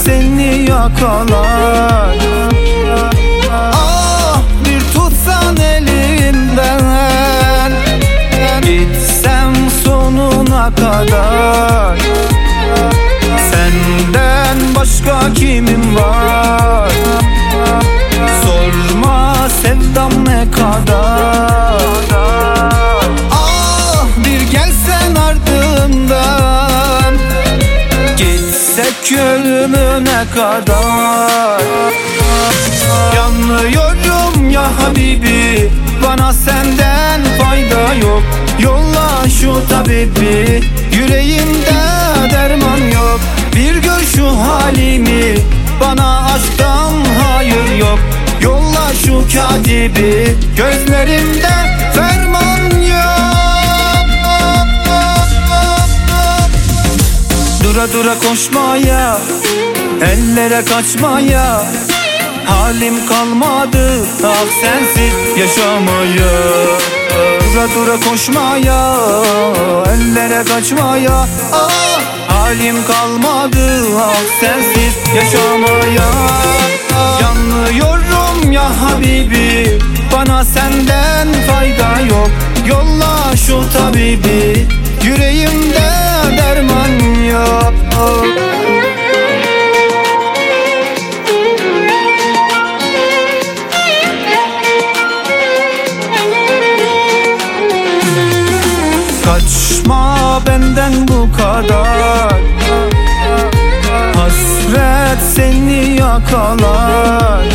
seni yakalar. Ah, bir tutsan elimden, gitsem sonuna kadar. Senden başka kimim var? Sorma sevdam ne kadar. Ah, bir gelsen ardından, gitsek ölümüne kadar. Yanıyorum ya Habibi, bana senden fayda yok. Yolla şu tabibi, yüreğimde derman yok. Bir gör şu halimi, bana aşktan hayır yok. Yolla şu katibi, gözlerimde ferman yok. Dura dura koşmaya, ellere kaçmaya halim kalmadı, ah sensiz yaşamaya. Dura dura koşmaya, ellere kaçmaya, ah halim kalmadı, ah sensiz yaşamaya. Yanıyorum ya Habibi, bana senden fayda yok. Yolla şu tabibi, yüreğimde derman yok. Kaçma benden bu kadar, hasret seni yakalar.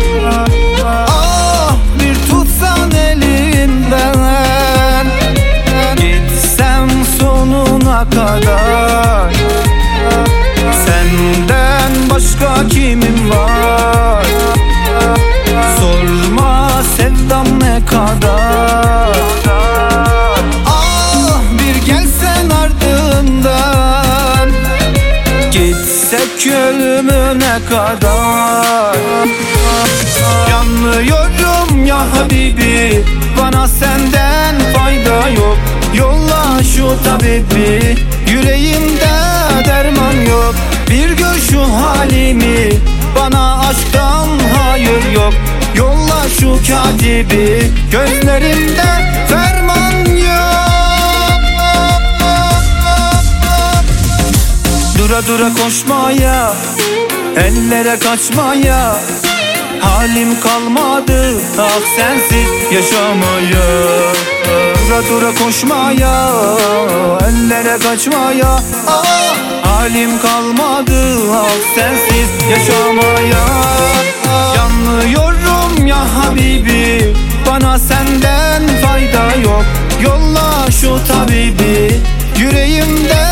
Ah, bir tutsan elimden, gitsem sonuna kadar. Senden başka kimim var? Sorma sevdam ne kadar. Gitsek ölümüne kadar. Yanıyorum ya Habibi, bana senden fayda yok. Yolla şu tabibi, yüreğimde derman yok. Bir gör şu halimi, bana aşktan hayır yok. Yolla şu katibi, gözlerimde ferman yok. Dura dura koşmaya, ellere kaçmaya halim kalmadı, ah sensiz yaşamaya. Dura dura koşmaya, ellere kaçmaya, ah halim kalmadı, ah sensiz yaşamaya. Yanıyorum ya Habibi, bana senden fayda yok. Yolla şu tabibi, yüreğimde